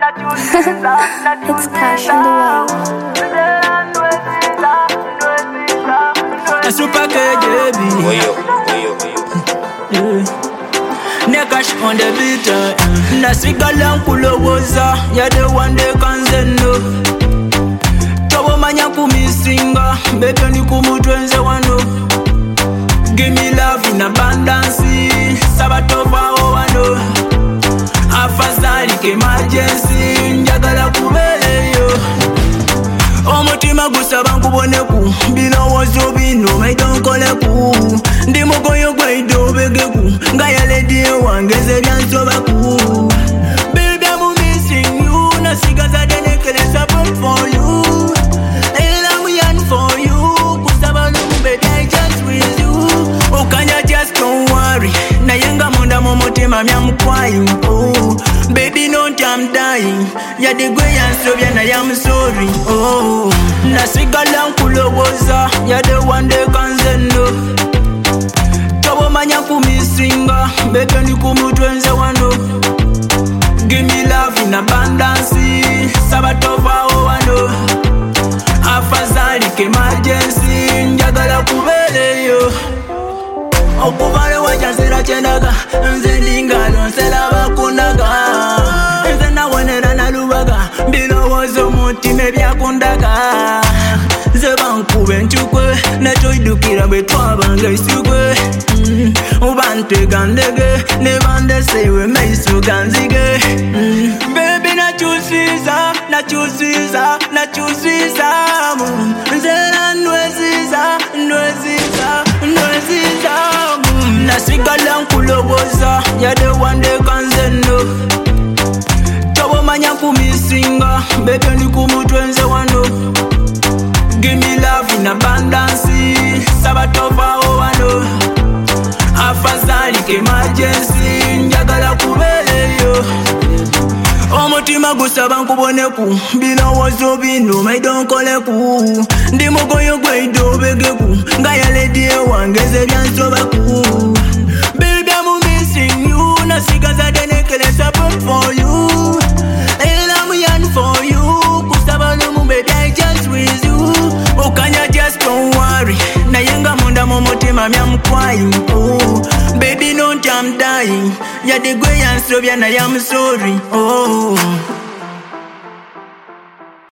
It's cash in the way. A super baby. Nekash on the beat. Nasika lankulo woza. Ya the one day kanzeno. Tobo manya kumisinga. Baby ni kumutwenze wano. Give me love in abundance. Sabatova o wano. Afazali ke emergency. Njagala kubele yo. Omutima gusaba nkuboneku. Bino wozo bino maitonkoleku. Ndi mugoyo gweido begeku. Ngaya lady wangeze byansobaku. Baby I'm missing you. Nasigaza denekele support for you. And I'm yearning for you. Kusaba lumbe die just with you. Okanya just don't worry. Nayenga munda momotima I'm crying. Oh baby don't I'm dying. Ya the way and so bien I am sorry. Oh nasigala nkulowoza. Ya the one day kanzeno. Tobo manya kumisinga. Baby ni kumutwenze wano. Give me love in abundance. Sabatova o wano. Afazali ke emergency. Njagala kubele yo. Okuvale wachansera chendaga. Nze ndingalo nsela bakundaga. Nze nawonera nalubaga. Bilowozo mutima ebyakundaga. Nze bankube nchukwe. Nechoidukira bwe twabanga isukwe. Ubantega ndege. Nebandesewe meiso ganzige. Baby nachusiza. Nachusiza. Nachusiza. Nze nanweziza. Nweziza. Nweziza. Nasigala nkulowoza. Ya the one day kanzeno. Tobo manya kumisinga. Baby ni kumutwenze wano. Give me love in abundance. Sabatova o wano. Afazali ke emergency. Njagala kubele yo. Omutima gusaba nkuboneku. Bilowozo bino maitonkoleku. Ndi mugoyo gweido begeku. Ngaya lady wangeze byansobaku. Baby I'm missing you. Nasigaza denekele support for you. And I'm yearning for you. Kusaba lumbe die just with you. Okanya just don't worry. Nayenga munda momotima I'm crying. Oh baby don't I'm dying. Ya the way and so bien I am sorry. Oh